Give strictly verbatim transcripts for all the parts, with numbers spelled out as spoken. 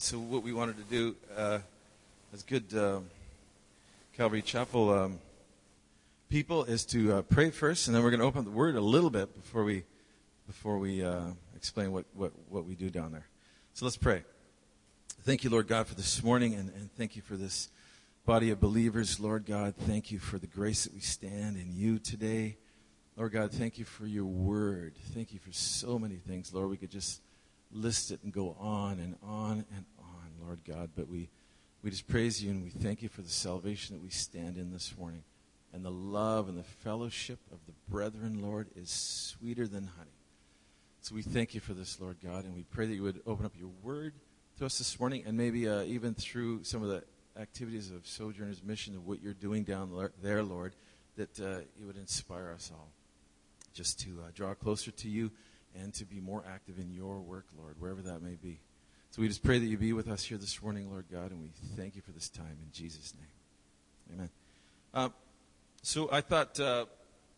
So what we wanted to do uh, as good um, Calvary Chapel um, people is to uh, pray first, and then we're going to open up the Word a little bit before we before we uh, explain what, what, what we do down there. So let's pray. Thank you, Lord God, for this morning, and, and thank you for this body of believers. Lord God, thank you for the grace that we stand in you today. Lord God, thank you for your Word. Thank you for so many things. Lord, we could just list it and go on and on and on, Lord God. But we, we just praise you and we thank you for the salvation that we stand in this morning. And the love and the fellowship of the brethren, Lord, is sweeter than honey. So we thank you for this, Lord God, and we pray that you would open up your Word to us this morning, and maybe uh, even through some of the activities of Sojourners Mission of what you're doing down there, Lord, that uh, you would inspire us all just to uh, draw closer to you and to be more active in your work, Lord, wherever that may be. So we just pray that you be with us here this morning, Lord God, and we thank you for this time in Jesus' name. Amen. Uh, so I thought uh, uh,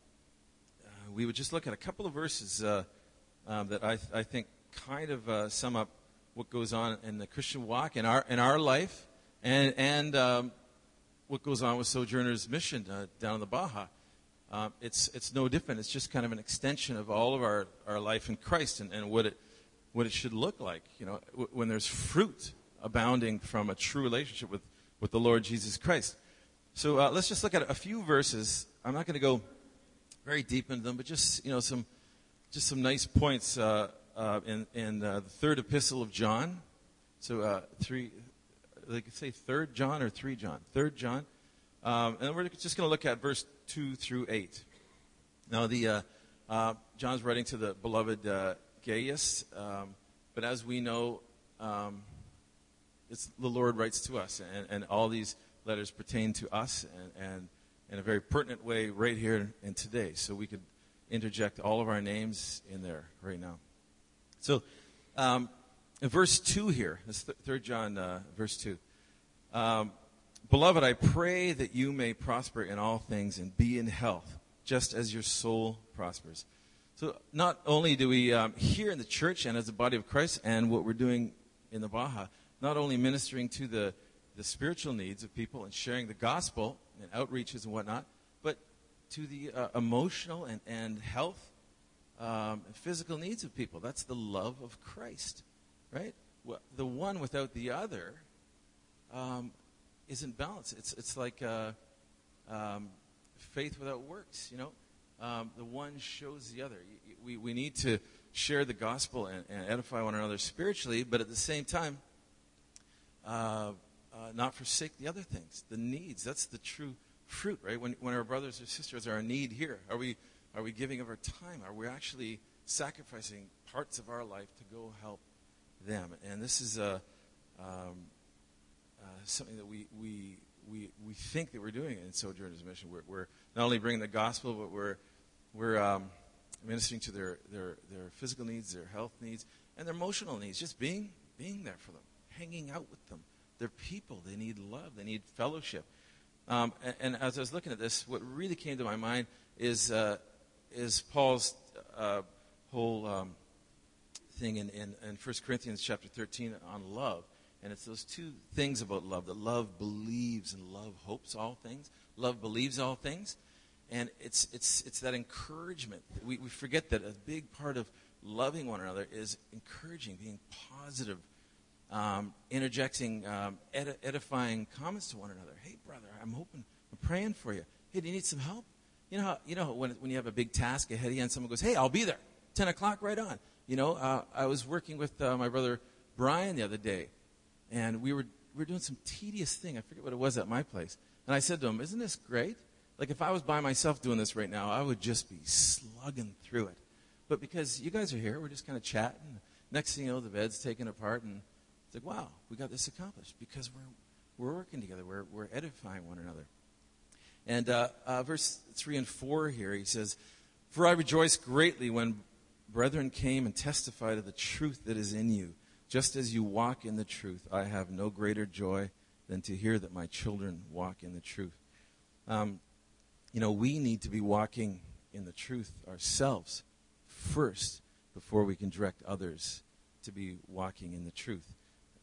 we would just look at a couple of verses uh, um, that I, th- I think kind of uh, sum up what goes on in the Christian walk, in our in our life, and, and um, what goes on with Sojourners Mission uh, down in the Baja. Um, it's it's no different. It's just kind of an extension of all of our, our life in Christ and, and what it what it should look like. You know, w- when there's fruit abounding from a true relationship with, with the Lord Jesus Christ. So uh, let's just look at a few verses. I'm not going to go very deep into them, but just you know some just some nice points uh, uh, in in uh, the third epistle of John. So uh, three, they could say third John or three John, third John. Um, and we're just going to look at verse two through eight. Now, the uh, uh, John's writing to the beloved uh, Gaius, um, but as we know, um, it's the Lord writes to us, and, and all these letters pertain to us, and, and in a very pertinent way right here and today. So we could interject all of our names in there right now. So, um, in verse two here, this th- third John, uh, verse two. Um, Beloved, I pray that you may prosper in all things and be in health, just as your soul prospers. So not only do we, um, here in the church and as the body of Christ and what we're doing in the Baja, not only ministering to the, the spiritual needs of people and sharing the gospel and outreaches and whatnot, but to the uh, emotional and, and health um, and physical needs of people. That's the love of Christ, right? Well, the one without the other um isn't balanced. It's it's like uh, um, faith without works. You know, um, the one shows the other. We we need to share the gospel and, and edify one another spiritually, but at the same time, uh, uh, not forsake the other things, the needs. That's the true fruit, right? When when our brothers or sisters are in need here, are we are we giving of our time? Are we actually sacrificing parts of our life to go help them? And this is a um, Uh, something that we, we we we think that we're doing in Sojourners Mission. We're, we're not only bringing the gospel, but we're we're um, ministering to their, their their physical needs, their health needs, and their emotional needs. Just being being there for them, hanging out with them. They're people. They need love. They need fellowship. Um, and, and as I was looking at this, what really came to my mind is uh, is Paul's uh, whole um, thing in, in in First Corinthians chapter thirteen on love. And it's those two things about love, that love believes and love hopes all things. Love believes all things. And it's it's it's that encouragement. We, we forget that a big part of loving one another is encouraging, being positive, um, interjecting, um, edi- edifying comments to one another. Hey, brother, I'm hoping, I'm praying for you. Hey, do you need some help? You know how, you know when when you have a big task ahead of you and someone goes, hey, I'll be there, ten o'clock, right on. You know, uh, I was working with uh, my brother Brian the other day. And we were we were doing some tedious thing. I forget what it was at my place. And I said to him, isn't this great? Like if I was by myself doing this right now, I would just be slugging through it. But because you guys are here, we're just kind of chatting. Next thing you know, the bed's taken apart. And it's like, wow, we got this accomplished. Because we're we're working together. We're, we're edifying one another. And uh, uh, verse three and four here, he says, For I rejoice greatly when brethren came and testified of the truth that is in you. Just as you walk in the truth, I have no greater joy than to hear that my children walk in the truth. Um, you know, we need to be walking in the truth ourselves first before we can direct others to be walking in the truth.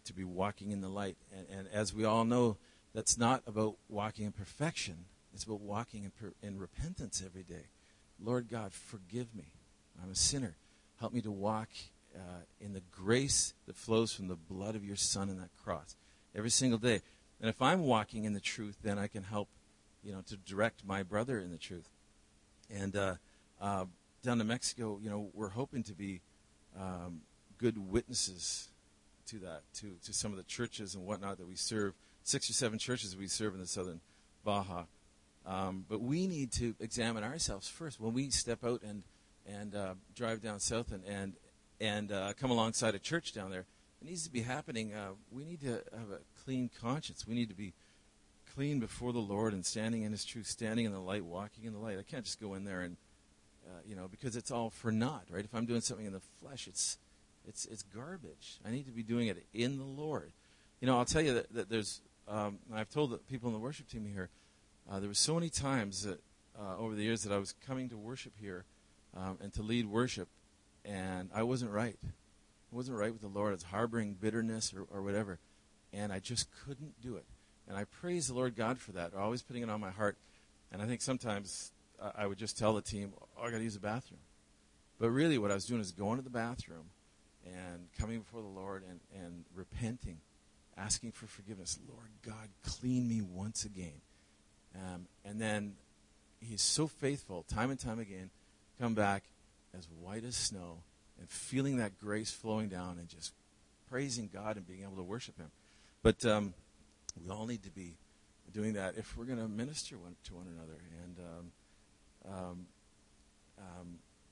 to be walking in the light. And, and as we all know, that's not about walking in perfection. It's about walking in, per, in repentance every day. Lord God, forgive me. I'm a sinner. Help me to walk uh, in the grace that flows from the blood of your Son in that cross every single day. And if I'm walking in the truth, then I can help, you know, to direct my brother in the truth. And uh, uh, down to Mexico, you know, we're hoping to be um, good witnesses to that, to, to some of the churches and whatnot that we serve, six or seven churches we serve in the southern Baja. Um, but we need to examine ourselves first when we step out and and uh, drive down south and and and uh, come alongside a church down there. It needs to be happening. Uh, we need to have a clean conscience. We need to be clean before the Lord and standing in His truth, standing in the light, walking in the light. I can't just go in there and uh, you know, because it's all for naught, right? If I'm doing something in the flesh, it's it's it's garbage. I need to be doing it in the Lord. You know, I'll tell you that, that there's. Um, I've told the people in the worship team here. Uh, there were so many times that uh, over the years that I was coming to worship here um, and to lead worship, and I wasn't right. I wasn't right with the Lord. I was harboring bitterness or, or whatever, and I just couldn't do it. And I praise the Lord God for that, always putting it on my heart. And I think sometimes uh, I would just tell the team, oh, I got to use the bathroom. But really what I was doing is going to the bathroom and coming before the Lord and, and repenting, asking for forgiveness. Lord God, clean me once again. Um, and then He's so faithful, time and time again, come back as white as snow and feeling that grace flowing down and just praising God and being able to worship Him. But um, we all need to be doing that if we're going to minister one, to one another. And um, um, um,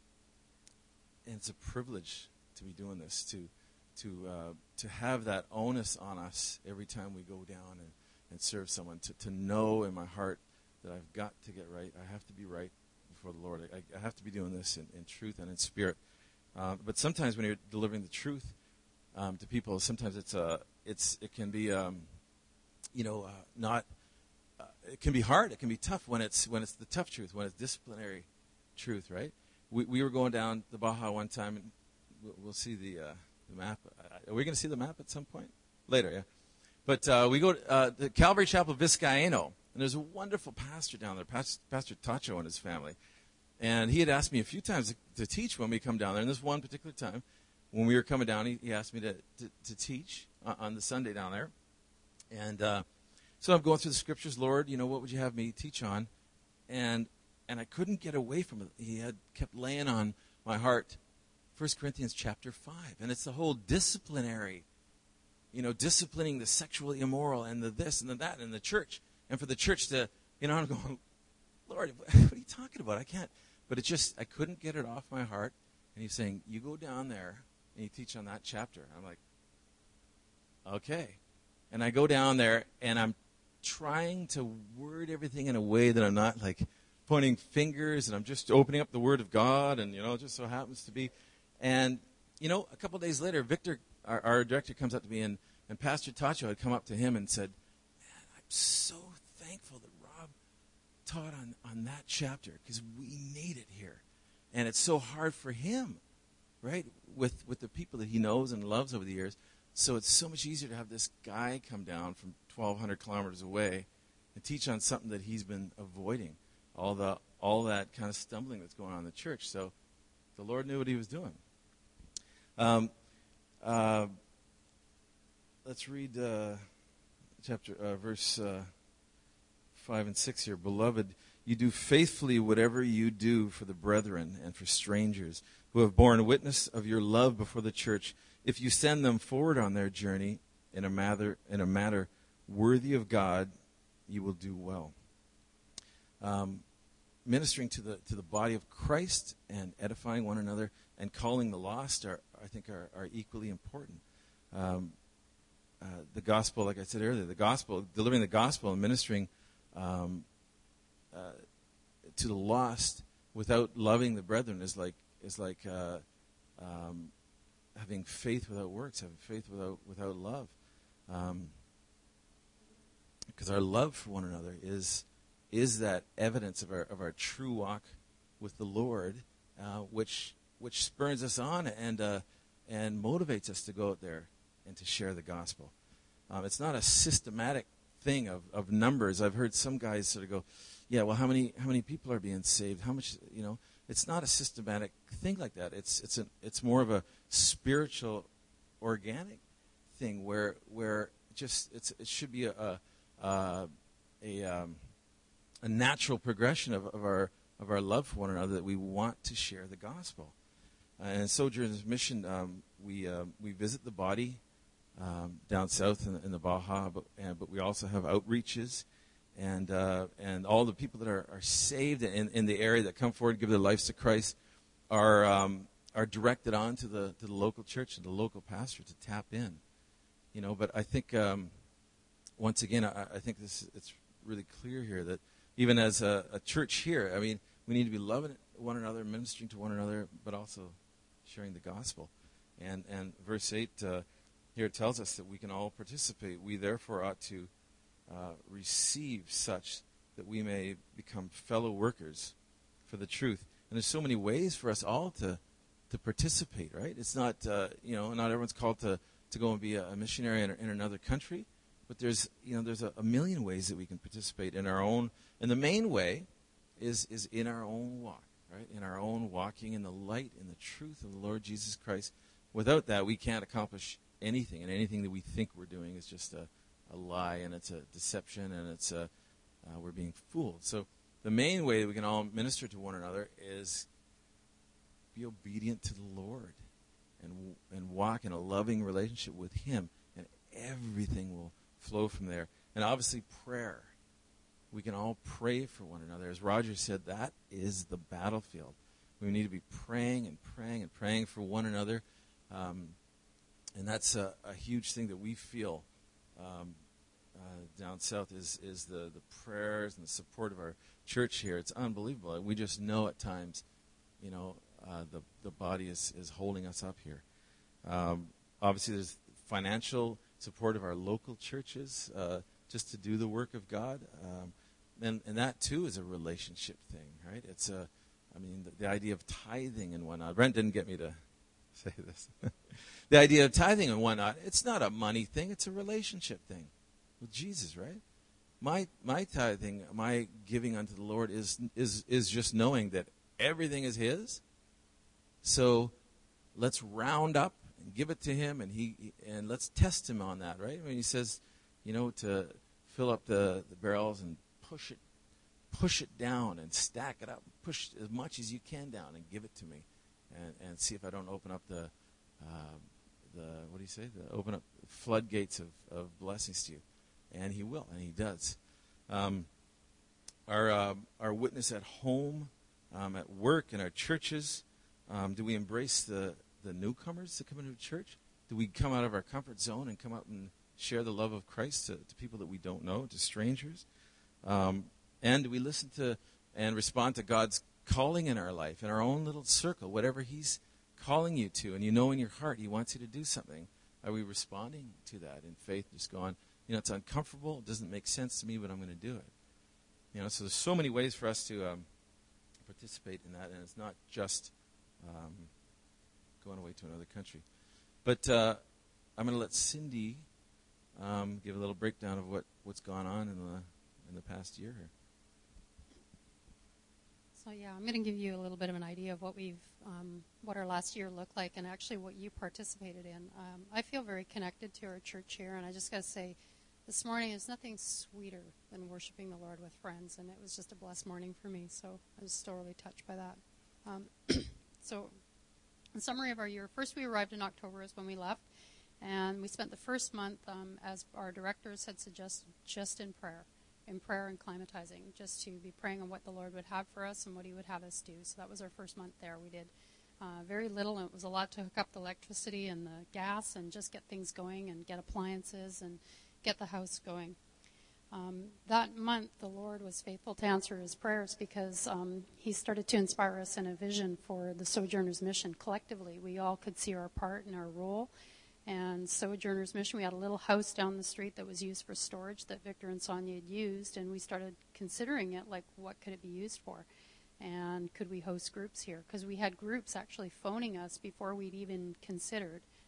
and it's a privilege to be doing this, to to uh, to have that onus on us every time we go down and and serve someone, to, to know in my heart that I've got to get right. I have to be right before the Lord. I, I have to be doing this in, in truth and in spirit. Uh, but sometimes when you're delivering the truth um, to people, sometimes it's uh, it's it can be um, you know uh, not uh, it can be hard. It can be tough when it's when it's the tough truth, when it's disciplinary truth. Right? We we were going down the Baja one time, and we'll, we'll see the uh, the map. Are we going to see the map at some point later? Yeah. But uh, we go to uh, the Calvary Chapel Vizcaíno, and there's a wonderful pastor down there, Pastor, Pastor Tacho and his family. And he had asked me a few times to, to teach when we come down there. And this one particular time, when we were coming down, he, he asked me to, to, to teach uh, on the Sunday down there. And uh, so I'm going through the scriptures. Lord, you know, what would you have me teach on? And and I couldn't get away from it. He had kept laying on my heart First Corinthians chapter five. And it's the whole disciplinary, you know, disciplining the sexually immoral and the this and the that in the church. And for the church to, you know, I'm going, Lord, what are you talking about? I can't. But it just, I couldn't get it off my heart. And He's saying, you go down there and you teach on that chapter. I'm like, okay. And I go down there and I'm trying to word everything in a way that I'm not like pointing fingers and I'm just opening up the Word of God and, you know, it just so happens to be. And, you know, a couple of days later, Victor, Our, our director, comes up to me, and, and Pastor Tacho had come up to him and said, man, I'm so thankful that Rob taught on, on that chapter because we need it here. And it's so hard for him, right, with, with the people that he knows and loves over the years. So it's so much easier to have this guy come down from twelve hundred kilometers away and teach on something that he's been avoiding, all the all that kind of stumbling that's going on in the church. So the Lord knew what He was doing. Um. Uh, let's read uh, chapter uh, verse uh, five and six here. Beloved, you do faithfully whatever you do for the brethren and for strangers who have borne witness of your love before the church. If you send them forward on their journey in a matter in a matter worthy of God, you will do well. Um, ministering to the to the body of Christ and edifying one another and calling the lost are, I think, are, are equally important. Um, uh, the gospel, like I said earlier, the gospel, delivering the gospel and ministering um, uh, to the lost without loving the brethren is like is like uh, um, having faith without works, having faith without without love. Um, because our love for one another is is that evidence of our of our true walk with the Lord, uh, which which spurs us on and uh, and motivates us to go out there and to share the gospel. Um, it's not a systematic thing of, of numbers. I've heard some guys sort of go, yeah, well, how many how many people are being saved? How much, you know? It's not a systematic thing like that. It's it's a, it's more of a spiritual, organic thing where where just it's it should be a a a, a, um, a natural progression of, of our of our love for one another, that we want to share the gospel. Uh, and in Sojourners Mission, um, we uh, we visit the body um, down south in, in the Baja, but and, but we also have outreaches, and uh, and all the people that are, are saved in, in the area that come forward and give their lives to Christ are um, are directed on to the to the local church and the local pastor to tap in, you know. But I think um, once again, I, I think this it's really clear here that even as a, a church here, I mean, we need to be loving one another, ministering to one another, but also sharing the gospel. And and verse eight uh, here tells us that we can all participate. We therefore ought to uh, receive such that we may become fellow workers for the truth. And there's so many ways for us all to to participate, right? It's not, uh, you know, not everyone's called to, to go and be a, a missionary in, in another country, but there's, you know, there's a, a million ways that we can participate in our own. And the main way is is in our own walk, right? In our own walking in the light, in the truth of the Lord Jesus Christ. Without that, we can't accomplish anything, and anything that we think we're doing is just a, a lie, and it's a deception, and it's a uh, we're being fooled. So the main way that we can all minister to one another is be obedient to the Lord and and walk in a loving relationship with Him, and everything will flow from there. And obviously prayer. We can all pray for one another. As Roger said, that is the battlefield. We need to be praying and praying and praying for one another. Um, and that's a, a huge thing that we feel um, uh, down south is, is the, the prayers and the support of our church here. It's unbelievable. We just know at times, you know, uh, the, the body is, is holding us up here. Um, obviously, there's financial support of our local churches uh, just to do the work of God. Um, and, and that, too, is a relationship thing, right? It's a, I mean, the, the idea of tithing and whatnot. Brent didn't get me to say this. The idea of tithing and whatnot, it's not a money thing. It's a relationship thing with Jesus, right? My my tithing, my giving unto the Lord is is is just knowing that everything is His. So let's round up and give it to Him, and he and let's test Him on that, right? When He says, you know, to fill up the, the barrels and push it, push it down and stack it up, push as much as you can down and give it to me, and and see if I don't open up the uh, the what do you say? The open up floodgates of, of blessings to you, and He will, and He does. Um, our uh, our witness at home, um, at work, in our churches. Um, do we embrace the, the newcomers that come into church? Do we come out of our comfort zone and come out and share the love of Christ to, to people that we don't know, to strangers? Um, and do we listen to and respond to God's calling in our life, in our own little circle, whatever He's calling you to, and you know in your heart He wants you to do something? Are we responding to that in faith, just going, you know, it's uncomfortable, it doesn't make sense to me, but I'm going to do it? You know, so there's so many ways for us to um, participate in that, and it's not just Um, going away to another country. But uh, I'm going to let Cindy um, give a little breakdown of what, what's gone on in the in the past year here. So yeah, I'm going to give you a little bit of an idea of what we've, um, what our last year looked like, and actually what you participated in. Um, I feel very connected to our church here, and I just got to say, this morning is nothing sweeter than worshiping the Lord with friends, and it was just a blessed morning for me. So I was still really touched by that. Um, So, in summary of our year, first we arrived in October is when we left, and we spent the first month, um, as our directors had suggested, just in prayer, in prayer and climatizing, just to be praying on what the Lord would have for us and what He would have us do. So that was our first month there. We did uh, very little, and it was a lot to hook up the electricity and the gas and just get things going and get appliances and get the house going. Um, that month, the Lord was faithful to answer His prayers because um, He started to inspire us in a vision for the Sojourners Mission. Collectively, we all could see our part and our role. And Sojourners Mission, we had a little house down the street that was used for storage that Victor and Sonia had used, and we started considering it, like, what could it be used for? And could we host groups here? Because we had groups actually phoning us before we'd even considered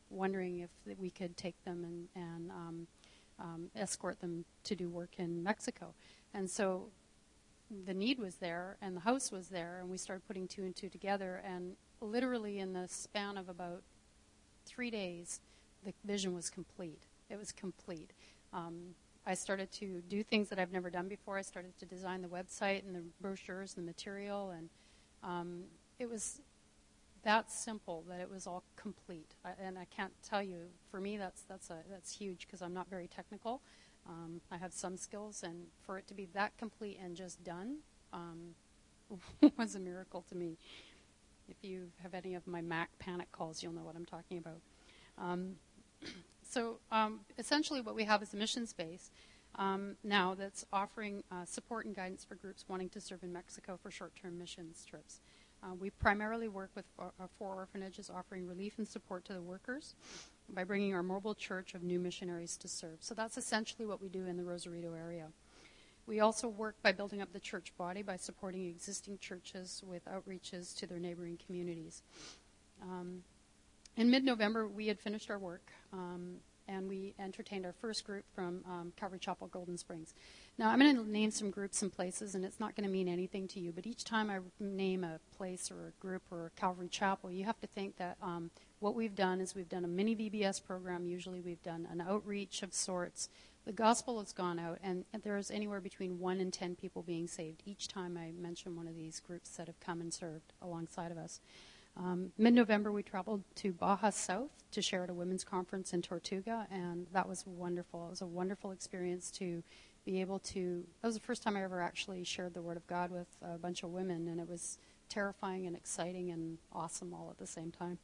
wondering if that we could take them and, and um, um, escort them to do work in Mexico. And so the need was there, and the house was there, and we started putting two and two together, and literally in the span of about three days, the vision was complete. It was complete. Um, I started to do things that I've never done before. I started to design the website and the brochures and the material, and um, it was that simple that it was all complete. I, and I can't tell you, for me, that's that's a, that's huge because I'm not very technical. Um, I have some skills, and for it to be that complete and just done um, was a miracle to me. If you have any of my Mac panic calls, you'll know what I'm talking about. Um, so um, essentially what we have is a mission space um, now that's offering uh, support and guidance for groups wanting to serve in Mexico for short-term missions trips. Uh, we primarily work with uh, four orphanages offering relief and support to the workers by bringing our mobile church of new missionaries to serve. So that's essentially what we do in the Rosarito area. We also work by building up the church body by supporting existing churches with outreaches to their neighboring communities. Um, in mid-November, we had finished our work, um, and we entertained our first group from um, Calvary Chapel, Golden Springs. Now, I'm going to name some groups and places, and it's not going to mean anything to you, but each time I name a place or a group or a Calvary Chapel, you have to think that um, what we've done is we've done a mini V B S program. Usually we've done an outreach of sorts. The gospel has gone out, and, and there's anywhere between one and ten people being saved each time I mention one of these groups that have come and served alongside of us. Um, mid-November, we traveled to Baja South to share at a women's conference in Tortuga, and that was wonderful. It was a wonderful experience to be able to, that was the first time I ever actually shared the Word of God with a bunch of women, and it was terrifying and exciting and awesome all at the same time.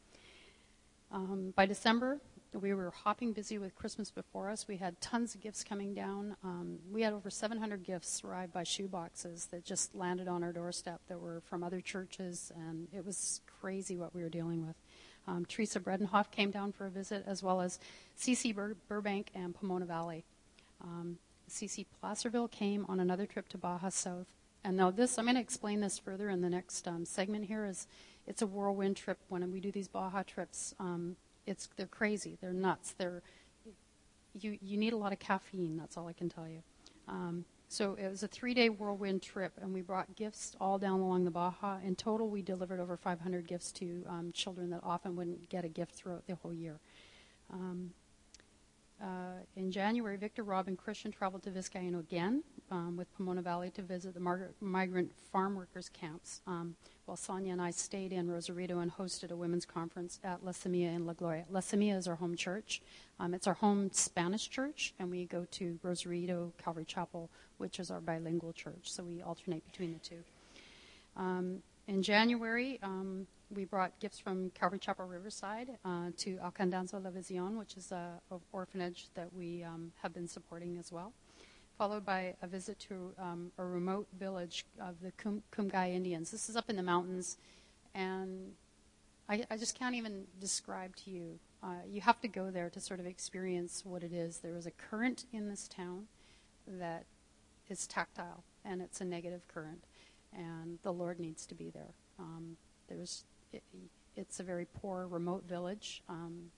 Um, by December, we were hopping busy with Christmas before us. We had tons of gifts coming down. Um, we had over seven hundred gifts arrived by shoe boxes that just landed on our doorstep that were from other churches, and it was crazy what we were dealing with. Um, Teresa Bredenhoff came down for a visit, as well as C C Bur- Burbank and Pomona Valley. Um, C C Placerville came on another trip to Baja South. And now this, I'm going to explain this further in the next um, segment here, is it's a whirlwind trip. When we do these Baja trips, um, it's they're crazy. They're nuts. They're you you need a lot of caffeine. That's all I can tell you. Um, so it was a three-day whirlwind trip, and we brought gifts all down along the Baja. In total, we delivered over five hundred gifts to um, children that often wouldn't get a gift throughout the whole year. Um, Uh, in January, Victor, Rob, and Christian traveled to Vizcaíno again um, with Pomona Valley to visit the mar- migrant farm workers camps, um, while Sonia and I stayed in Rosarito and hosted a women's conference at La Semilla in La Gloria. La Semilla is our home church. Um, it's our home Spanish church, and we go to Rosarito Calvary Chapel, which is our bilingual church, so we alternate between the two. Um, in January, um, we brought gifts from Calvary Chapel Riverside uh, to Alcandanza La Visión, which is a, a orphanage that we um, have been supporting as well, followed by a visit to um, a remote village of the Kum- Kumgai Indians. This is up in the mountains, and I, I just can't even describe to you. Uh, you have to go there to sort of experience what it is. There is a current in this town that is tactile, and it's a negative current, and the Lord needs to be there. Um, there's It, it's a very poor, remote village. Um,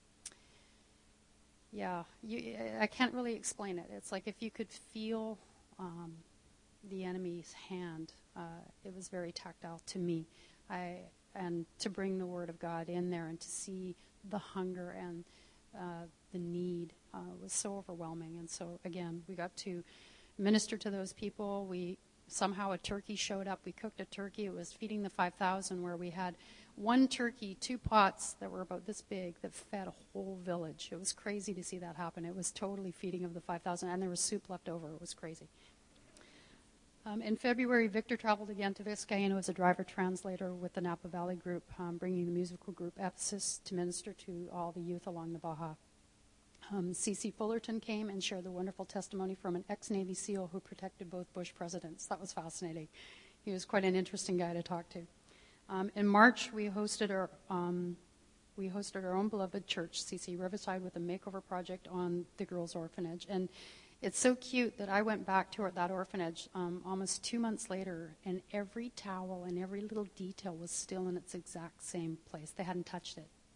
yeah, you, I can't really explain it. It's like if you could feel um, the enemy's hand. Uh, it was very tactile to me. I and to bring the Word of God in there and to see the hunger and uh, the need uh, was so overwhelming. And so, again, we got to minister to those people. We somehow a turkey showed up. We cooked a turkey. It was feeding the five thousand, where we had one turkey, two pots that were about this big that fed a whole village. It was crazy to see that happen. It was totally feeding of the five thousand, and there was soup left over. It was crazy. Um, in February, Victor traveled again to Vizcaíno as a driver-translator with the Napa Valley group, um, bringing the musical group Ephesus to minister to all the youth along the Baja. Um, C C Fullerton came and shared the wonderful testimony from an ex-Navy SEAL who protected both Bush presidents. That was fascinating. He was quite an interesting guy to talk to. Um, in March, we hosted our um, we hosted our own beloved church, C C Riverside, with a makeover project on the girls' orphanage. And it's so cute that I went back to that orphanage um, almost two months later, and every towel and every little detail was still in its exact same place. They hadn't touched it.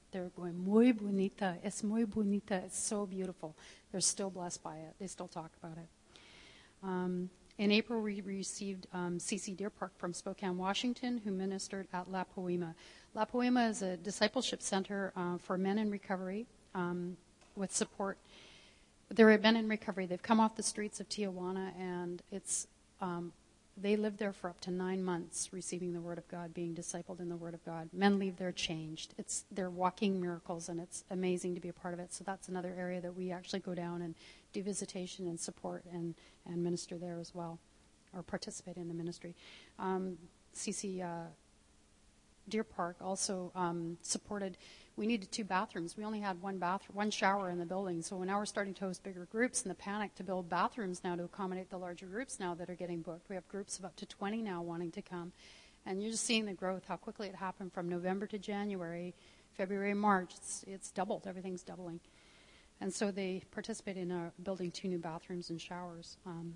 they're going, muy bonita, es muy bonita, it's so beautiful. They're still blessed by it. They still talk about it. Um, in April, we received um, C C Deer Park from Spokane, Washington, who ministered at La Poema. La Poema is a discipleship center uh, for men in recovery um, with support. They're men in recovery. They've come off the streets of Tijuana, and it's um, they live there for up to nine months, receiving the Word of God, being discipled in the Word of God. Men leave there changed. It's they're walking miracles, and it's amazing to be a part of it. So that's another area that we actually go down and do visitation and support and, and minister there as well, or participate in the ministry. Um, C C uh, Deer Park also um, supported. We needed two bathrooms. We only had one bath, one shower in the building. So now we're starting to host bigger groups, and the panic to build bathrooms now to accommodate the larger groups now that are getting booked. We have groups of up to twenty now wanting to come. And you're just seeing the growth, how quickly it happened from November to January, February, March. It's, it's doubled. Everything's doubling. And so they participate in uh, building two new bathrooms and showers. Um,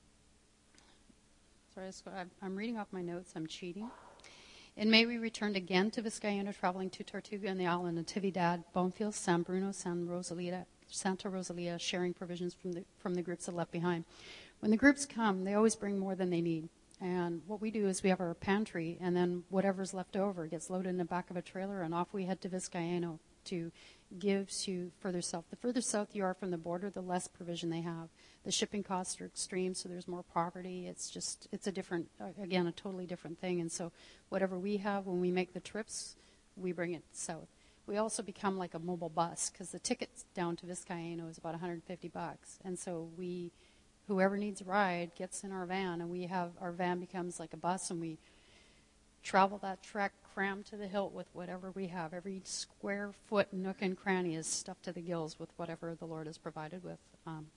sorry, I'm reading off my notes. I'm cheating. In May, we returned again to Vizcaíno, traveling to Tortuga and the island of Natividad, Bonfils, San Bruno, San Rosalita, Santa Rosalia, sharing provisions from the from the groups that left behind. When the groups come, they always bring more than they need. And what we do is we have our pantry, and then whatever's left over gets loaded in the back of a trailer, and off we head to Vizcaíno to give to further south. The further south you are from the border, the less provision they have. The shipping costs are extreme, so there's more poverty. It's just, it's a different, again, a totally different thing. And so whatever we have, when we make the trips, we bring it south. We also become like a mobile bus, because the ticket down to Vizcaíno is about one hundred fifty bucks. And so we, whoever needs a ride gets in our van, and we have, our van becomes like a bus, and we travel that trek crammed to the hilt with whatever we have. Every square foot, nook, and cranny is stuffed to the gills with whatever the Lord has provided with. Um,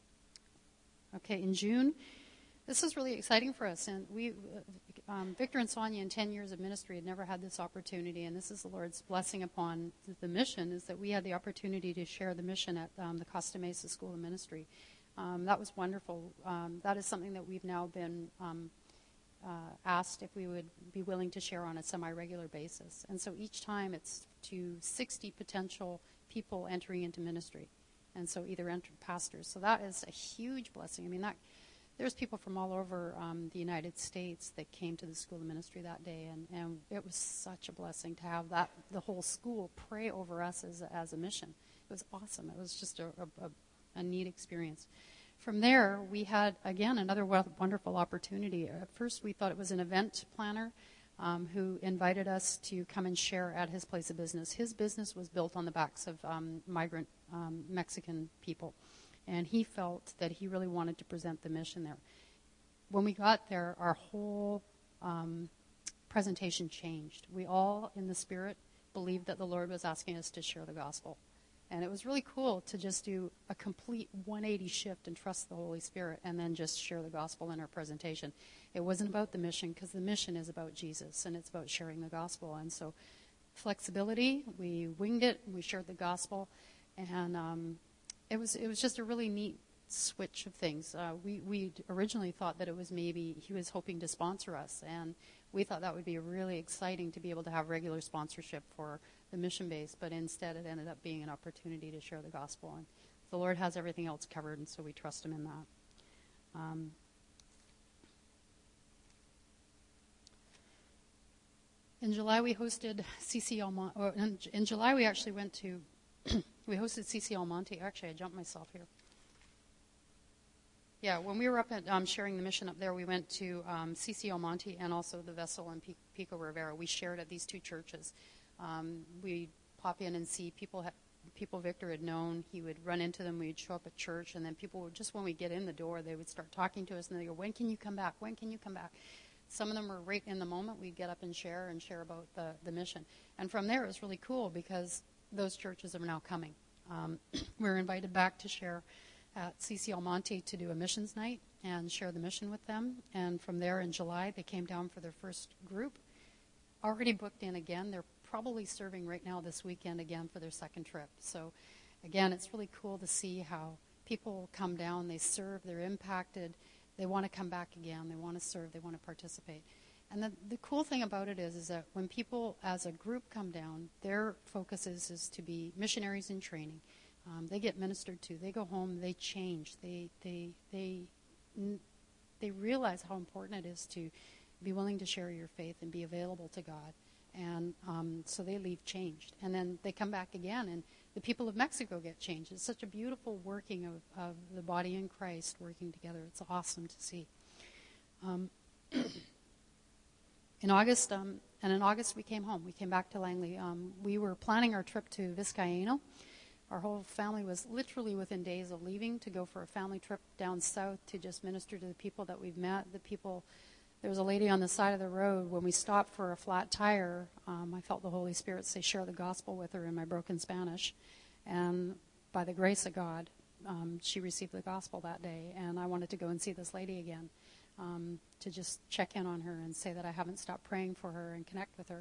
okay, in June, this is really exciting for us. And we, um, Victor and Sonia, in ten years of ministry, had never had this opportunity. And this is the Lord's blessing upon the mission, is that we had the opportunity to share the mission at um, the Costa Mesa School of Ministry. Um, that was wonderful. Um, that is something that we've now been um, Uh, asked if we would be willing to share on a semi-regular basis. And so each time it's to sixty potential people entering into ministry. And so either enter pastors. So that is a huge blessing. I mean, that there's people from all over um, the United States that came to the School of Ministry that day. And, and it was such a blessing to have that the whole school pray over us as a, as a mission. It was awesome. It was just a, a, a neat experience. From there, we had, again, another wonderful opportunity. At first, we thought it was an event planner um, who invited us to come and share at his place of business. His business was built on the backs of um, migrant um, Mexican people, and he felt that he really wanted to present the mission there. When we got there, our whole um, presentation changed. We all, in the Spirit, believed that the Lord was asking us to share the gospel. And it was really cool to just do a complete one eighty shift and trust the Holy Spirit and then just share the gospel in our presentation. It wasn't about the mission, because the mission is about Jesus, and it's about sharing the gospel. And so flexibility, we winged it, we shared the gospel, and um, it was it was just a really neat switch of things. Uh, we we originally thought that it was maybe he was hoping to sponsor us, and we thought that would be really exciting to be able to have regular sponsorship for the mission base, but instead it ended up being an opportunity to share the gospel. And the Lord has everything else covered, and so we trust him in that. Um, in July, we hosted C C El Monte. Or in, in July, we actually went to, we hosted C C El Monte. Actually, I jumped myself here. Yeah, when we were up at um, sharing the mission up there, we went to um, C C El Monte and also the Vessel in Pico Rivera. We shared at these two churches. Um, we'd pop in and see people ha- people Victor had known. He would run into them. We'd show up at church, and then people would, just when we get in the door, they would start talking to us, and they go, when can you come back? When can you come back? Some of them were right in the moment. We'd get up and share and share about the, the mission. And from there, it was really cool because those churches are now coming. Um, we were invited back to share at C C El Monte to do a missions night and share the mission with them. And from there in July, they came down for their first group. Already booked in again. They're probably serving right now this weekend again for their second trip. So again, it's really cool to see how people come down, they serve, they're impacted, they want to come back again, they want to serve, they want to participate. And the, the cool thing about it is, is that when people as a group come down, their focus is, is to be missionaries in training. Um, they get ministered to. They go home. They change. They they they they realize how important it is to be willing to share your faith and be available to God. And um, so they leave changed. And then they come back again, and the people of Mexico get changed. It's such a beautiful working of, of the body in Christ working together. It's awesome to see. Um, in August, um, and in August we came home. We came back to Langley. Um, we were planning our trip to Vizcaíno. Our whole family was literally within days of leaving to go for a family trip down south to just minister to the people that we've met. The people, there was a lady on the side of the road. When we stopped for a flat tire, um, I felt the Holy Spirit say, share the gospel with her in my broken Spanish. And by the grace of God, um, she received the gospel that day. And I wanted to go and see this lady again, um, to just check in on her and say that I haven't stopped praying for her and connect with her.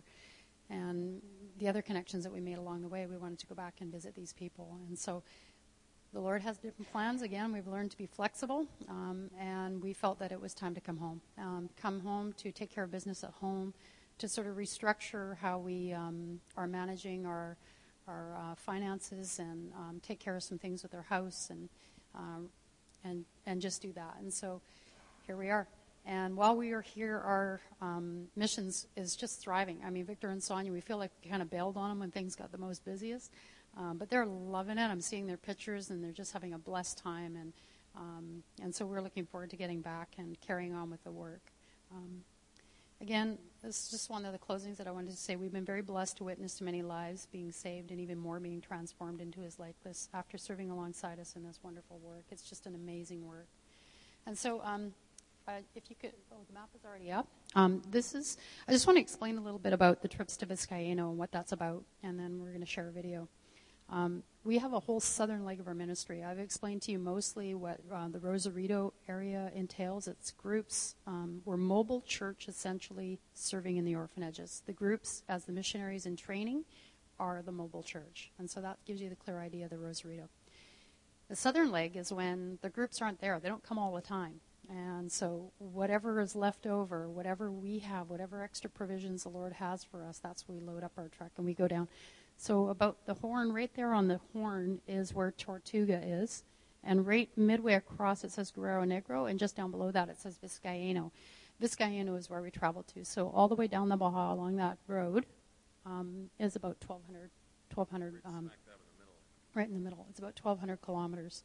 And the other connections that we made along the way, we wanted to go back and visit these people. And so the Lord has different plans. Again, we've learned to be flexible, um, and we felt that it was time to come home. Um, come home to take care of business at home, to sort of restructure how we um, are managing our our uh, finances and um, take care of some things with our house and um, and and just do that. And so here we are. And while we are here, our um, missions is just thriving. I mean, Victor and Sonia, we feel like we kind of bailed on them when things got the most busiest. Um, but they're loving it. I'm seeing their pictures, and they're just having a blessed time. And um, and so we're looking forward to getting back and carrying on with the work. Um, again, this is just one of the closings that I wanted to say. We've been very blessed to witness to many lives being saved and even more being transformed into his likeness after serving alongside us in this wonderful work. It's just an amazing work. And so... Um, Uh, if you could, oh, the map is already up. Um, this is, I just want to explain a little bit about the trips to Vizcaíno and what that's about, and then we're going to share a video. Um, we have a whole southern leg of our ministry. I've explained to you mostly what uh, the Rosarito area entails. It's groups. Um, we're mobile church, essentially, serving in the orphanages. The groups, as the missionaries in training, are the mobile church. And so that gives you the clear idea of the Rosarito. The southern leg is when the groups aren't there. They don't come all the time. And so whatever is left over, whatever we have, whatever extra provisions the Lord has for us, that's where we load up our truck and we go down. So about the horn, right there on the horn is where Tortuga is. And right midway across it says Guerrero Negro, and just down below that it says Vizcaíno. Vizcaíno is where we travel to. So all the way down the Baja along that road um, is about twelve hundred. twelve hundred um, right in the middle. It's about twelve hundred kilometers.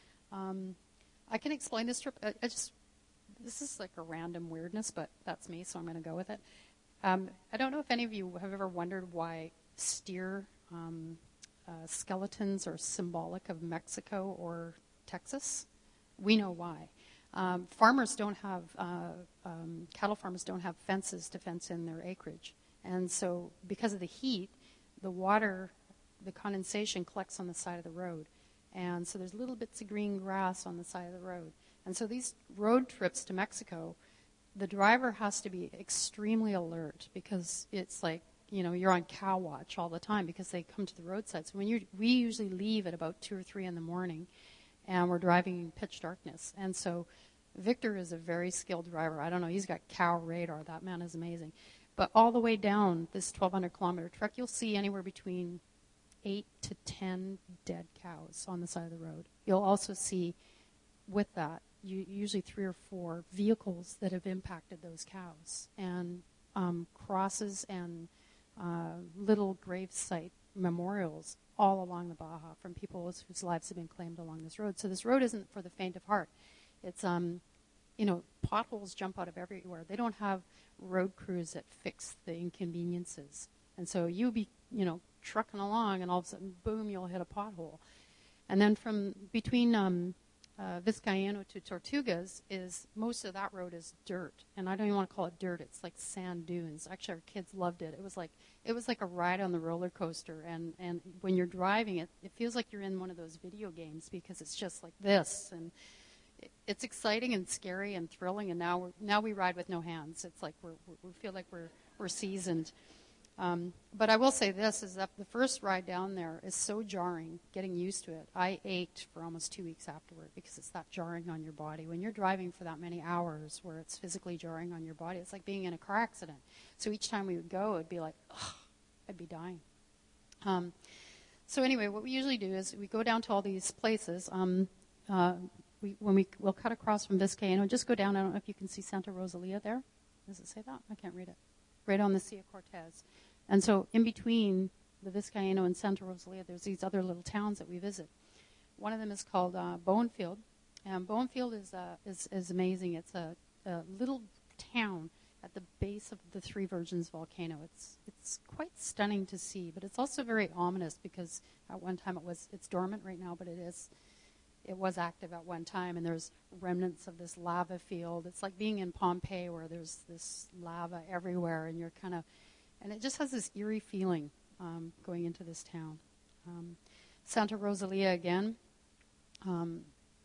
Um, I can explain this trip. I, I just, this is like a random weirdness, but that's me, so I'm going to go with it. Um, I don't know if any of you have ever wondered why steer um, uh, skeletons are symbolic of Mexico or Texas. We know why. Um, farmers don't have, uh, um, cattle farmers don't have fences to fence in their acreage. And so because of the heat, the water, the condensation collects on the side of the road. And so there's little bits of green grass on the side of the road. And so these road trips to Mexico, the driver has to be extremely alert because it's like, you know, you're on cow watch all the time because they come to the roadside. So when you we usually leave at about two or three in the morning, and we're driving in pitch darkness. And so Victor is a very skilled driver. I don't know, he's got cow radar. That man is amazing. But all the way down this twelve hundred kilometer trek, you'll see anywhere between eight to ten dead cows on the side of the road. You'll also see, with that, you, usually three or four vehicles that have impacted those cows, and um, crosses and uh, little gravesite memorials all along the Baja from people whose lives have been claimed along this road. So this road isn't for the faint of heart. It's, um, you know, potholes jump out of everywhere. They don't have road crews that fix the inconveniences. And so you be, you know, trucking along, and all of a sudden, boom, you'll hit a pothole. And then from between um, uh, Vizcaíno to Tortugas, is most of that road is dirt, and I don't even want to call it dirt. It's like sand dunes. Actually, our kids loved it. It was like it was like a ride on the roller coaster, and and when you're driving it, it feels like you're in one of those video games because it's just like this, and it, it's exciting and scary and thrilling. And now we're, now we ride with no hands. It's like we're, we feel like we're we're seasoned. Um, but I will say this, is that the first ride down there is so jarring, getting used to it. I ached for almost two weeks afterward because it's that jarring on your body. When you're driving for that many hours where it's physically jarring on your body, it's like being in a car accident. So each time we would go, it'd be like, ugh, I'd be dying. Um, so anyway, what we usually do is we go down to all these places. Um, uh, we, when we, we'll cut across from Vizcaíno, just go down. I don't know if you can see Santa Rosalia there. Does it say that? I can't read it. Right on the Sea of Cortez. And so in between the Vizcaíno and Santa Rosalia, there's these other little towns that we visit. One of them is called uh, Bowenfield. And Bowenfield is, uh, is, is amazing. It's a, a little town at the base of the Three Virgins volcano. It's it's quite stunning to see, but it's also very ominous because at one time it was, it's dormant right now, but it is, it was active at one time, and there's remnants of this lava field. It's like being in Pompeii where there's this lava everywhere, and you're kind of, and it just has this eerie feeling um, going into this town. Um, Santa Rosalia, again, um,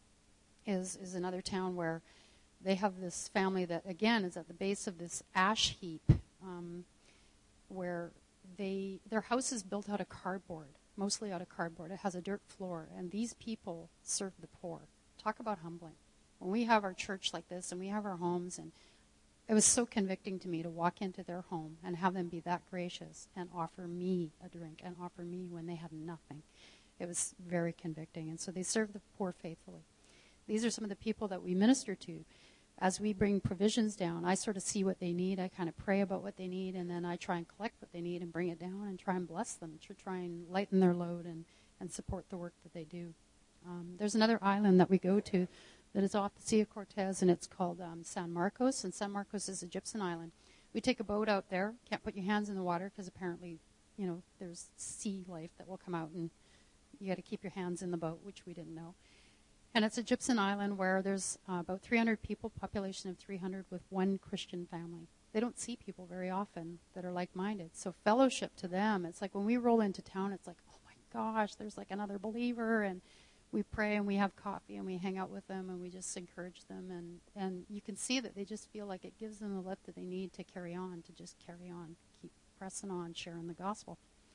is is another town where they have this family that, again, is at the base of this ash heap um, where they their house is built out of cardboard, mostly out of cardboard. It has a dirt floor, and these people serve the poor. Talk about humbling. When we have our church like this and we have our homes, and it was so convicting to me to walk into their home and have them be that gracious and offer me a drink and offer me when they had nothing. It was very convicting, and so they serve the poor faithfully. These are some of the people that we minister to. As we bring provisions down, I sort of see what they need. I kind of pray about what they need, and then I try and collect what they need and bring it down and try and bless them to try and lighten their load and, and support the work that they do. Um, there's another island that we go to that is off the Sea of Cortez, and it's called um, San Marcos, and San Marcos is a gypsum island. We take a boat out there. Can't put your hands in the water because apparently, you know, there's sea life that will come out, and you got to keep your hands in the boat, which we didn't know. And it's a gypsum island where there's uh, about three hundred people, population of three hundred, with one Christian family. They don't see people very often that are like-minded. So fellowship to them, it's like when we roll into town, it's like, oh my gosh, there's like another believer, and we pray and we have coffee and we hang out with them and we just encourage them. And, and you can see that they just feel like it gives them the lift that they need to carry on, to just carry on, keep pressing on, sharing the gospel.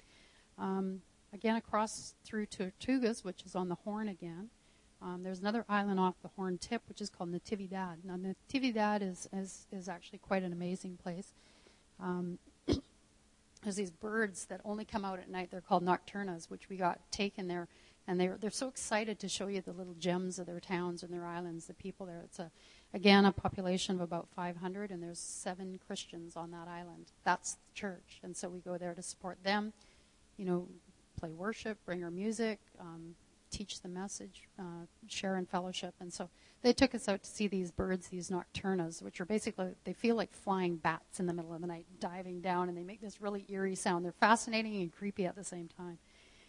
Um, again, across through Tortugas, which is on the Horn again, Um, there's another island off the Horn tip, which is called Natividad. Now, Natividad is, is, is actually quite an amazing place. Um, there's these birds that only come out at night. They're called nocturnas, which we got taken there. And they're, they're so excited to show you the little gems of their towns and their islands, the people there. It's, a again, a population of about five hundred, and there's seven Christians on that island. That's the church. And so we go there to support them, you know, play worship, bring our music, um, teach the message, uh, share in fellowship. And so they took us out to see these birds, these nocturnas, which are basically, they feel like flying bats in the middle of the night, diving down, and they make this really eerie sound. They're fascinating and creepy at the same time.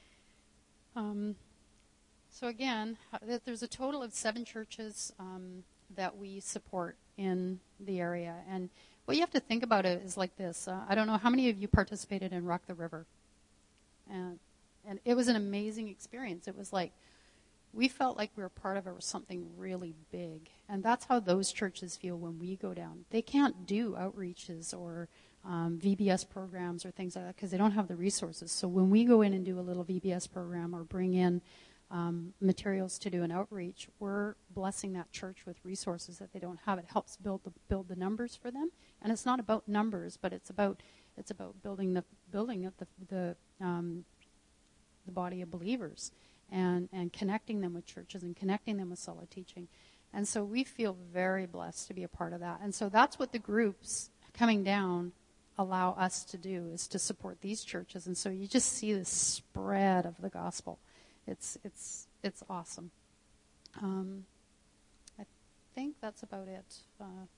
Um, so again, there's a total of seven churches um, that we support in the area. And what you have to think about it is like this. Uh, I don't know how many of you participated in Rock the River. And And it was an amazing experience. It was like we felt like we were part of it, something really big. And that's how those churches feel when we go down. They can't do outreaches or um, V B S programs or things like that because they don't have the resources. So when we go in and do a little V B S program or bring in um, materials to do an outreach, we're blessing that church with resources that they don't have. It helps build the build the numbers for them. And it's not about numbers, but it's about it's about building the building of the the um, the body of believers and, and connecting them with churches and connecting them with solid teaching. And so we feel very blessed to be a part of that. And so that's what the groups coming down allow us to do, is to support these churches. And so you just see this spread of the gospel. It's it's it's awesome. Um, I think that's about it. Uh,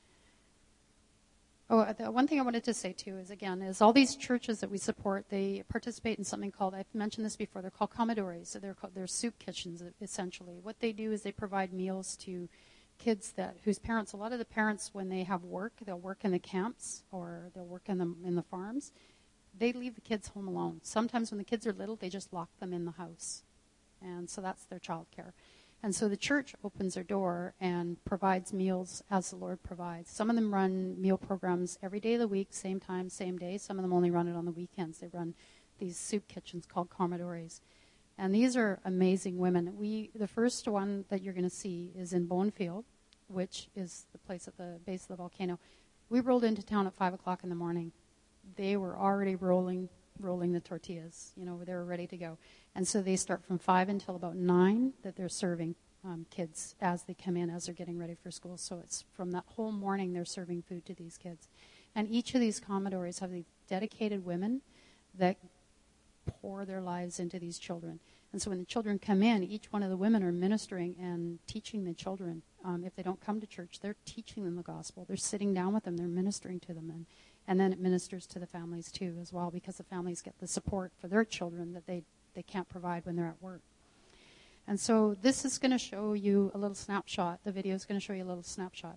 Oh, the one thing I wanted to say, too, is, again, is all these churches that we support, they participate in something called, I've mentioned this before, they're called comedores. So they're, called, they're soup kitchens, essentially. What they do is they provide meals to kids that whose parents, a lot of the parents, when they have work, they'll work in the camps or they'll work in the, in the farms. They leave the kids home alone. Sometimes when the kids are little, they just lock them in the house. And so that's their child care. And so the church opens their door and provides meals as the Lord provides. Some of them run meal programs every day of the week, same time, same day. Some of them only run it on the weekends. They run these soup kitchens called Commodores. And these are amazing women. We the first one that you're going to see is in Bonefield, which is the place at the base of the volcano. We rolled into town at five o'clock in the morning. They were already rolling rolling the tortillas. You know, they were ready to go. And so they start from five until about nine that they're serving um, kids as they come in, as they're getting ready for school. So it's from that whole morning they're serving food to these kids. And each of these Commodores have these dedicated women that pour their lives into these children. And so when the children come in, each one of the women are ministering and teaching the children. Um, if they don't come to church, they're teaching them the gospel. They're sitting down with them. They're ministering to them. And, and then it ministers to the families, too, as well, because the families get the support for their children that they, they can't provide when they're at work. And so this is going to show you a little snapshot. The video is going to show you a little snapshot.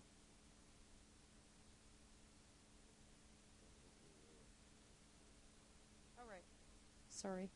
All right. Sorry.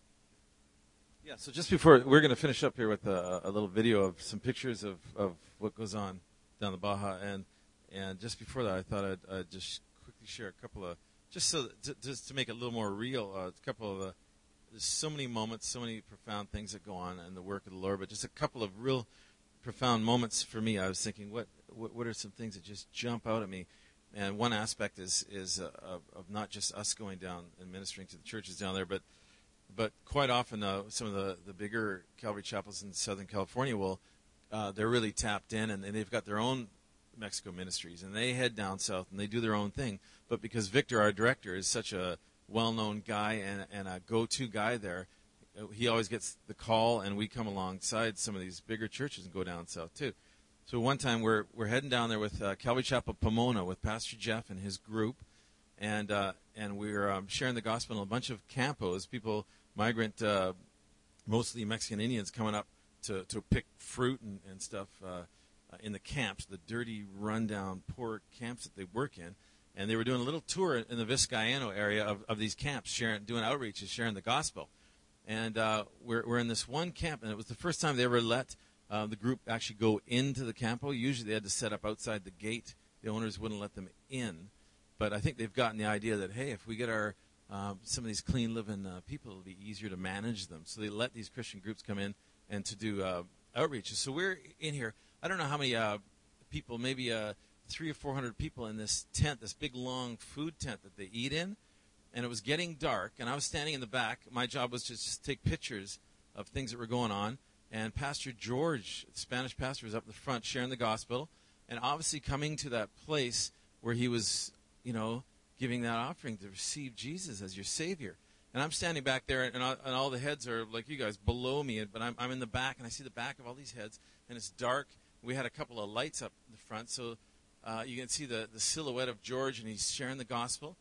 Yeah, so just before, we're going to finish up here with a, a little video of some pictures of, of what goes on down the Baja. And and just before that, I thought I'd, I'd just quickly share a couple of, just so to, just to make it a little more real, uh, a couple of, uh, there's so many moments, so many profound things that go on in the work of the Lord, but just a couple of real profound moments for me. I was thinking, what what, what are some things that just jump out at me? And one aspect is, is uh, of, of not just us going down and ministering to the churches down there, but But quite often, uh, some of the, the bigger Calvary chapels in Southern California will, uh, they're really tapped in, and, and they've got their own Mexico ministries, and they head down south, and they do their own thing. But because Victor, our director, is such a well-known guy and, and a go-to guy there, he always gets the call, and we come alongside some of these bigger churches and go down south, too. So one time, we're we're heading down there with uh, Calvary Chapel Pomona with Pastor Jeff and his group, and, uh, and we're um, sharing the gospel in a bunch of campos, people... migrant, uh, mostly Mexican Indians coming up to, to pick fruit and, and stuff uh, in the camps, the dirty, rundown, poor camps that they work in. And they were doing a little tour in the Vizcaíno area of, of these camps, sharing, doing outreaches, sharing the gospel. And uh, we're, we're in this one camp, and it was the first time they ever let uh, the group actually go into the campo. Usually they had to set up outside the gate. The owners wouldn't let them in. But I think they've gotten the idea that, hey, if we get our Um, some of these clean living uh, people, it'll be easier to manage them. So they let these Christian groups come in and to do uh, outreaches. So we're in here. I don't know how many uh, people, maybe uh, three or four hundred people in this tent, this big long food tent that they eat in. And it was getting dark, and I was standing in the back. My job was to just take pictures of things that were going on. And Pastor George, the Spanish pastor, was up the front sharing the gospel, and obviously coming to that place where he was, you know, giving that offering to receive Jesus as your Savior. And I'm standing back there, and all, and all the heads are, like you guys, below me, but I'm, I'm in the back, and I see the back of all these heads, and it's dark. We had a couple of lights up in the front, so uh, you can see the, the silhouette of George, and he's sharing the gospel.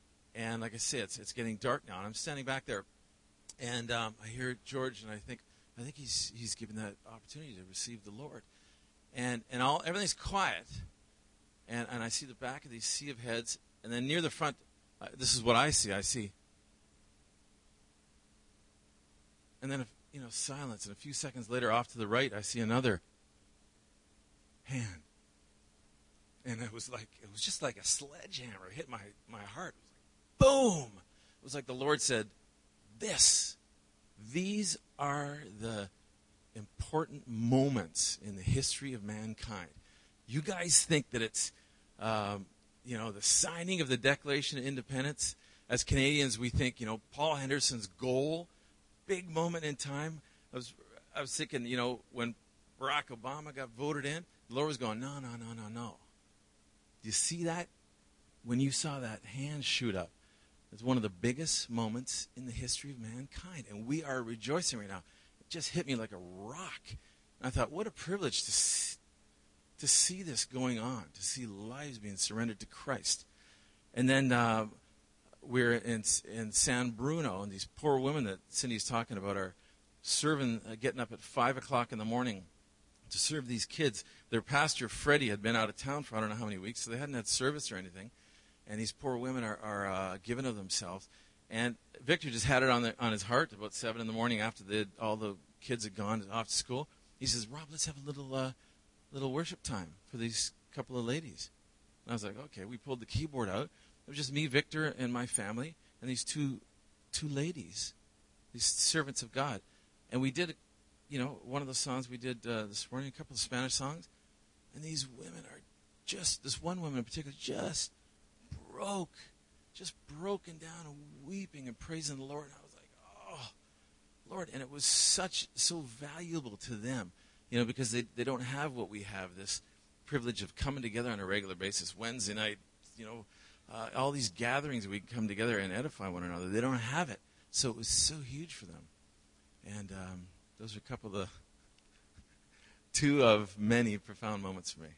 And like I say, it's, it's getting dark now, and I'm standing back there, and um, I hear George, and I think I think he's he's given that opportunity to receive the Lord. And and all everything's quiet, and, and I see the back of these sea of heads. And then near the front, uh, this is what I see. I see. And then, you know, silence. And a few seconds later, off to the right, I see another hand. And it was like, it was just like a sledgehammer hit my, my heart. It was like, boom. It was like the Lord said, this, these are the important moments in the history of mankind. You guys think that it's... Um, You know, the signing of the Declaration of Independence. As Canadians, we think, you know, Paul Henderson's goal, big moment in time. I was, I was thinking, you know, when Barack Obama got voted in, the Lord was going, no, no, no, no, no. Do you see that? When you saw that hand shoot up, it's one of the biggest moments in the history of mankind, and we are rejoicing right now. It just hit me like a rock. And I thought, what a privilege to see. To see this going on, to see lives being surrendered to Christ. And then uh, we're in in San Bruno, and these poor women that Cindy's talking about are serving, uh, getting up at five o'clock in the morning to serve these kids. Their pastor, Freddie, had been out of town for I don't know how many weeks, so they hadn't had service or anything. And these poor women are, are uh, giving of themselves. And Victor just had it on, the, on his heart about seven in the morning after they had, all the kids had gone off to school. He says, Rob, let's have a little uh, little worship time for these couple of ladies. And I was like, okay. We pulled the keyboard out. It was just me, Victor, and my family, and these two two ladies, these servants of God. And we did, you know, one of the songs we did uh, this morning, a couple of Spanish songs. And these women are just, this one woman in particular, just broke, just broken down and weeping and praising the Lord. And I was like, oh, Lord. And it was such, so valuable to them, you know, because they, they don't have what we have, this privilege of coming together on a regular basis. Wednesday night, you know, uh, all these gatherings we come together and edify one another. They don't have it. So it was so huge for them. And um, those are a couple of the, two of many profound moments for me.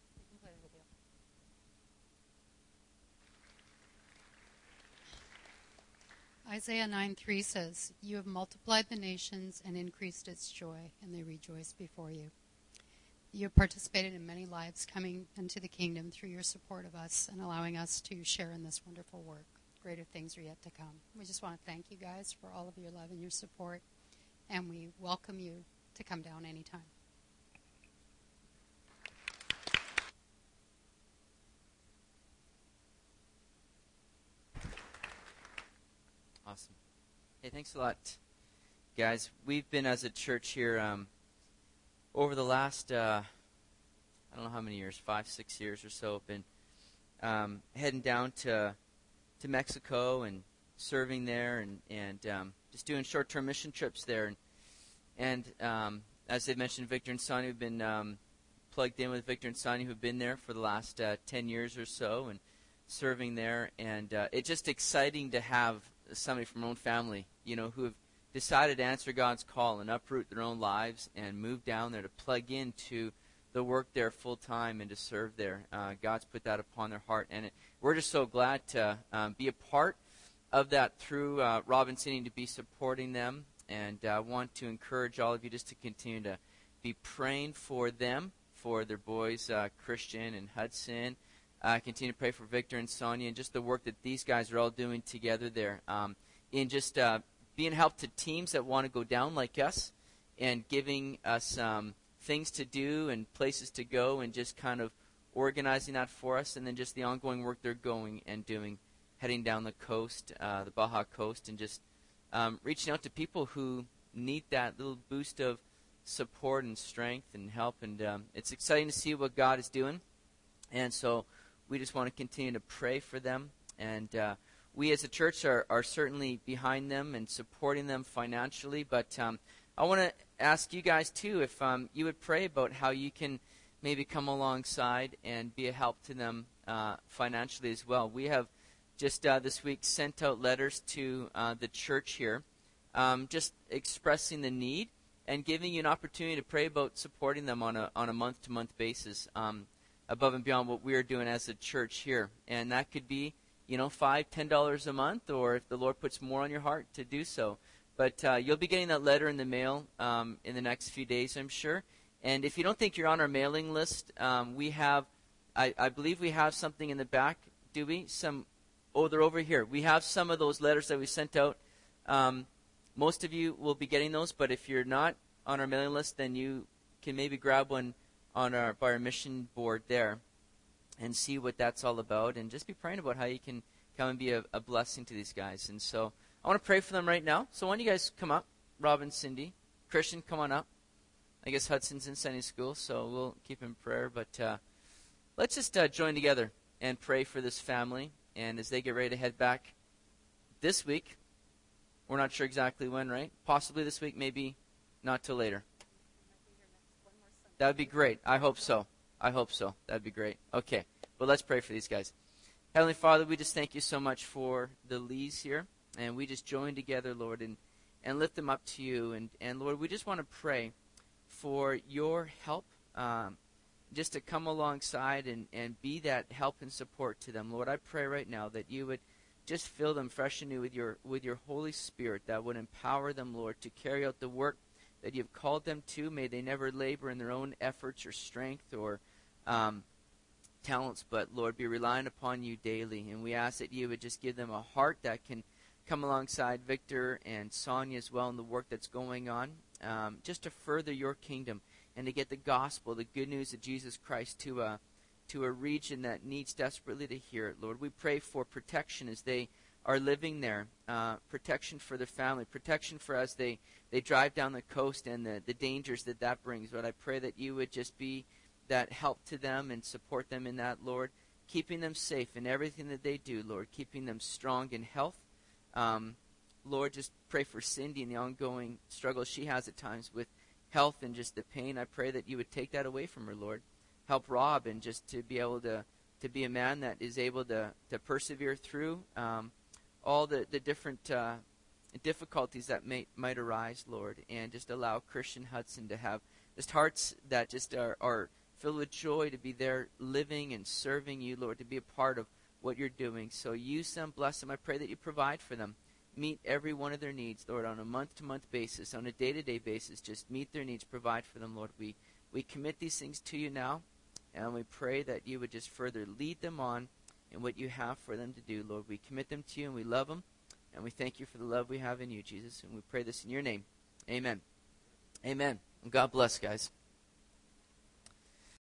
Isaiah nine three says, "You have multiplied the nations and increased its joy, and they rejoice before you." You have participated in many lives coming into the kingdom through your support of us and allowing us to share in this wonderful work. Greater things are yet to come. We just want to thank you guys for all of your love and your support, and we welcome you to come down anytime. Awesome. Hey, thanks a lot, guys. We've been, as a church here, um, over the last, uh, I don't know how many years, five, six years or so, been um, heading down to to Mexico and serving there and, and um, just doing short-term mission trips there. And, and um, as they mentioned, Victor and Sonia have been um, plugged in with Victor and Sonia, who've been there for the last uh, ten years or so and serving there. And uh, it's just exciting to have somebody from our own family, you know, who have decided to answer God's call and uproot their own lives and move down there to plug into the work there full time and to serve there. Uh, God's put that upon their heart, and it, we're just so glad to um, be a part of that through uh, Robinson, to be supporting them, and I uh, want to encourage all of you just to continue to be praying for them, for their boys, uh, Christian and Hudson. Uh, continue to pray for Victor and Sonia and just the work that these guys are all doing together there um, in just uh, being help to teams that want to go down like us and giving us um, things to do and places to go and just kind of organizing that for us, and then just the ongoing work they're going and doing, heading down the coast, uh, the Baja coast, and just um, reaching out to people who need that little boost of support and strength and help. And um, it's exciting to see what God is doing. And so we just want to continue to pray for them. And uh, we as a church are, are certainly behind them and supporting them financially. But um, I want to ask you guys, too, if um, you would pray about how you can maybe come alongside and be a help to them uh, financially as well. We have just uh, this week sent out letters to uh, the church here, um, just expressing the need and giving you an opportunity to pray about supporting them on a on a month-to-month basis, um, above and beyond what we are doing as a church here. And that could be, you know, five, ten dollars a month, or if the Lord puts more on your heart, to do so. But uh, you'll be getting that letter in the mail um, in the next few days, I'm sure. And if you don't think you're on our mailing list, um, we have, I, I believe we have something in the back. Do we? Some. Oh, they're over here. We have some of those letters that we sent out. Um, most of you will be getting those, but if you're not on our mailing list, then you can maybe grab one on our by our mission board there and see what that's all about, and just be praying about how you can come and be a, a blessing to these guys. And so I want to pray for them right now. So why don't you guys come up? Rob and Cindy. Christian, come on up. I guess Hudson's in Sunday school, so we'll keep him in prayer. But uh, let's just uh, join together and pray for this family. And as they get ready to head back this week, we're not sure exactly when, right? Possibly this week, maybe not till later. That would be great. I hope so. I hope so. That would be great. Okay, well, let's pray for these guys. Heavenly Father, we just thank you so much for the Lees here. And we just join together, Lord, and, and lift them up to you. And, and, Lord, we just want to pray for your help, um, just to come alongside and, and be that help and support to them. Lord, I pray right now that you would just fill them fresh and new with your with your Holy Spirit that would empower them, Lord, to carry out the work that you've called them to. May they never labor in their own efforts or strength or um, talents, but, Lord, be relying upon you daily. And we ask that you would just give them a heart that can come alongside Victor and Sonia as well in the work that's going on, um, just to further your kingdom and to get the gospel, the good news of Jesus Christ to a, to a region that needs desperately to hear it, Lord. We pray for protection as they are living there, uh, protection for their family, protection for as they, they drive down the coast and the, the dangers that that brings. Lord, I pray that you would just be that help to them and support them in that, Lord, keeping them safe in everything that they do, Lord, keeping them strong in health. Um, Lord, just pray for Cindy and the ongoing struggles she has at times with health and just the pain. I pray that you would take that away from her, Lord. Help Rob and just to be able to, to be a man that is able to, to persevere through um, all the, the different uh, difficulties that may, might arise, Lord, and just allow Christian Hudson to have just hearts that just are, are filled with joy to be there living and serving you, Lord, to be a part of what you're doing. So use them, bless them. I pray that you provide for them. Meet every one of their needs, Lord, on a month-to-month basis, on a day-to-day basis. Just meet their needs, provide for them, Lord. We, we commit these things to you now, and we pray that you would just further lead them on in what you have for them to do, Lord. We commit them to you, and we love them, and we thank you for the love we have in you, Jesus. And we pray this in your name. Amen. Amen. And God bless, guys.